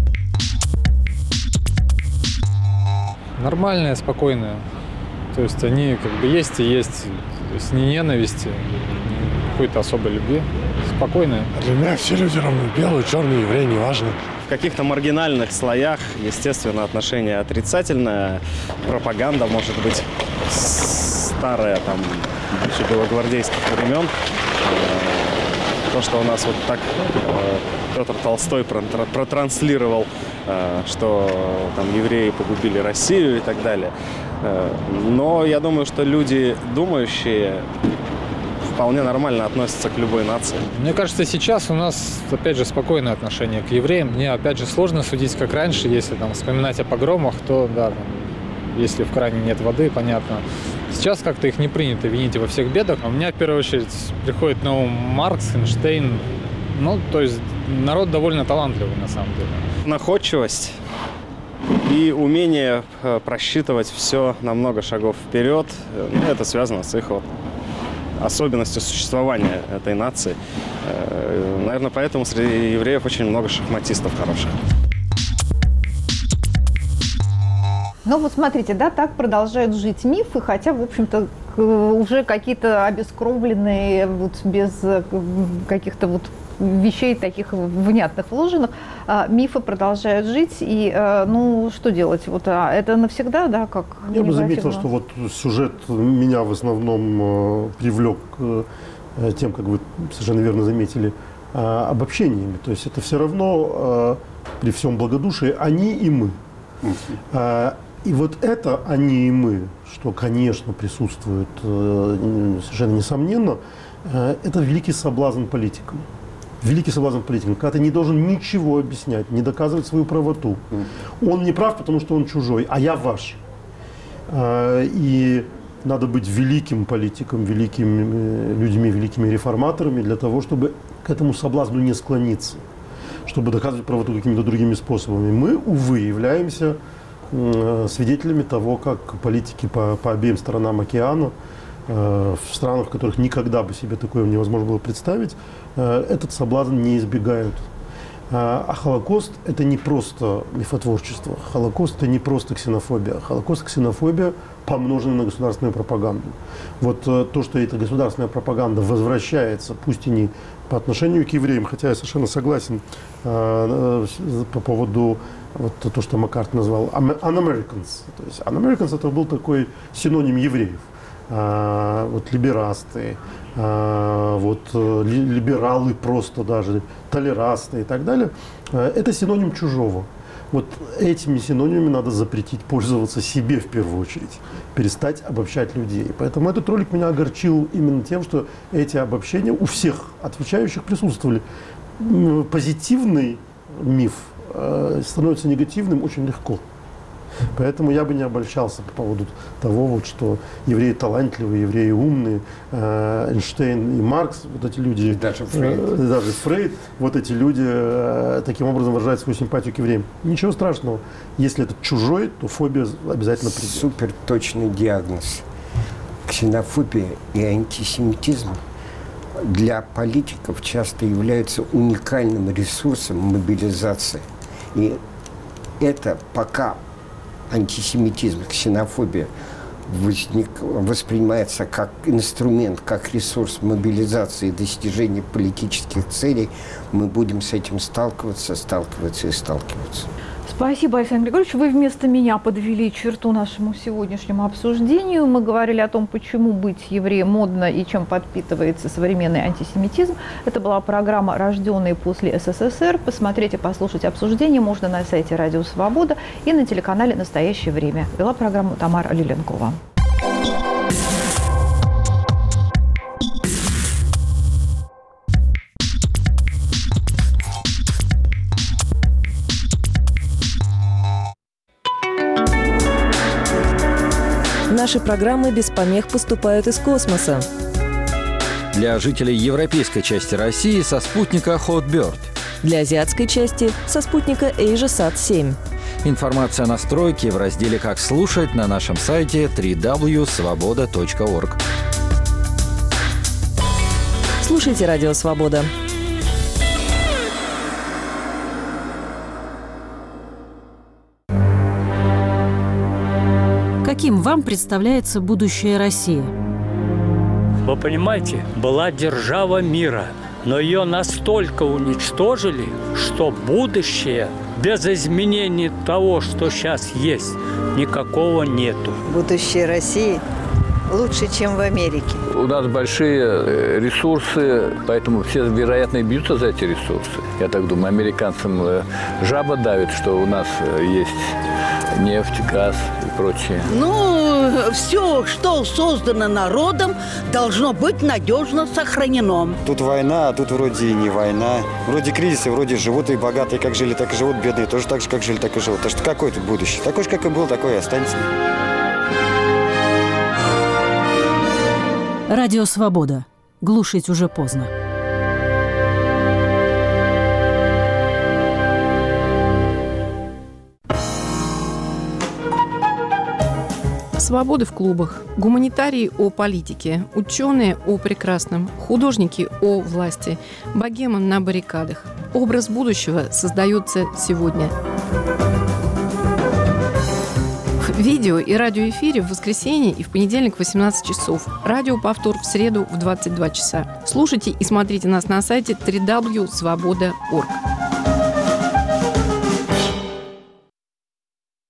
Нормальная, спокойная. То есть они как бы есть и есть. То есть ни ненависти, ни какой-то особой любви. Спокойная. Для меня все люди равны. Белый, черный, еврей, неважно. В каких-то маргинальных слоях, естественно, отношение отрицательное. Пропаганда, может быть, старая, там, еще белогвардейских времен. То, что у нас вот так Петр Толстой протранслировал, что там евреи погубили Россию и так далее. Но я думаю, что люди, думающие, вполне нормально относятся к любой нации. Мне кажется, сейчас у нас, опять же, спокойное отношение к евреям. Мне, опять же, сложно судить, как раньше. Если там вспоминать о погромах, то, да, там, если в кране нет воды, понятно. Сейчас как-то их не принято винить во всех бедах. У меня, в первую очередь, приходит на ум Маркс, Эйнштейн. Ну, то есть народ довольно талантливый, на самом деле. Находчивость и умение просчитывать все на много шагов вперед, ну, это связано с их вот особенностью существования этой нации. Наверное, поэтому среди евреев очень много шахматистов хороших. Ну вот смотрите, да, так продолжают жить мифы, хотя, в общем-то, уже какие-то обескровленные, вот без каких-то вот вещей таких внятных, вложенных, мифы продолжают жить. И, ну, что делать? Вот, это навсегда, да, как... Я бы заметил, что вот сюжет меня в основном привлек тем, как вы совершенно верно заметили, обобщениями. То есть это все равно при всем благодушии они и мы. И вот это они и мы, что, конечно, присутствует совершенно несомненно, это великий соблазн политикам. Великий соблазн политикам, когда ты не должен ничего объяснять, не доказывать свою правоту. Он не прав, потому что он чужой, а я ваш. И надо быть великим политиком, великими людьми, великими реформаторами для того, чтобы к этому соблазну не склониться, чтобы доказывать правоту какими-то другими способами. Мы, увы, являемся свидетелями того, как политики по, по обеим сторонам океана, э, в странах, в которых никогда бы себе такое невозможно было представить, э, этот соблазн не избегают. А, а Холокост – это не просто мифотворчество. Холокост – это не просто ксенофобия. Холокост – ксенофобия, помноженная на государственную пропаганду. Вот э, то, что эта государственная пропаганда возвращается, пусть и не по отношению к евреям, хотя я совершенно согласен э, э, по поводу вот то, что Маккарт назвал un-Americans. То есть un-Americans это был такой синоним евреев. А, вот либерасты, а, вот ли, либералы просто даже, толерасты и так далее. А, это синоним чужого. Вот этими синонимами надо запретить пользоваться себе в первую очередь, перестать обобщать людей. Поэтому этот ролик меня огорчил именно тем, что эти обобщения у всех отвечающих присутствовали. Позитивный миф становится негативным очень легко. Поэтому я бы не обольщался по поводу того, вот, что евреи талантливые, евреи умные, э, Эйнштейн и Маркс, вот эти люди, и даже Фрейд, э, даже Фрейд, вот эти люди э, таким образом выражают свою симпатию к евреям. Ничего страшного. Если это чужой, то фобия обязательно придет. Супер точный диагноз. Ксенофобия и антисемитизм для политиков часто являются уникальным ресурсом мобилизации. И это пока антисемитизм, ксенофобия возник, воспринимается как инструмент, как ресурс мобилизации и достижения политических целей, мы будем с этим сталкиваться, сталкиваться и сталкиваться. Спасибо, Александр Григорьевич. Вы вместо меня подвели черту нашему сегодняшнему обсуждению. Мы говорили о том, почему быть евреем модно и чем подпитывается современный антисемитизм. Это была программа «Рожденные после СССР». Посмотреть и послушать обсуждение можно на сайте «Радио Свобода» и на телеканале «Настоящее время». Вела программу Тамара Лиленкова. Наши программы без помех поступают из космоса. Для жителей европейской части России со спутника Hotbird. Для азиатской части со спутника AsiaSat семь. Информация о настройке в разделе «Как слушать» на нашем сайте дабл ю дабл ю дабл ю точка свобода точка орг. Слушайте «Радио Свобода». Каким вам представляется будущее России? Вы понимаете, была держава мира, но ее настолько уничтожили, что будущее без изменений того, что сейчас есть, никакого нету. Будущее России лучше, чем в Америке. У нас большие ресурсы, поэтому все, вероятно, и бьются за эти ресурсы. Я так думаю, американцам жаба давит, что у нас есть нефть, газ и прочее. Ну, все, что создано народом, должно быть надежно сохранено. Тут война, а тут вроде и не война. Вроде кризисы, вроде живут и богатые, как жили, так и живут, бедные тоже так же, как жили, так и живут. Так что какое тут будущее? Такое же, как и было, такое и останется. Радио «Свобода». Глушить уже поздно. Свободы в клубах, гуманитарии о политике, ученые о прекрасном, художники о власти, богема на баррикадах. Образ будущего создается сегодня. В видео и радиоэфире в воскресенье и в понедельник в восемнадцать часов. Радиоповтор в среду в двадцать два часа. Слушайте и смотрите нас на сайте дабл ю дабл ю дабл ю точка свобода точка орг.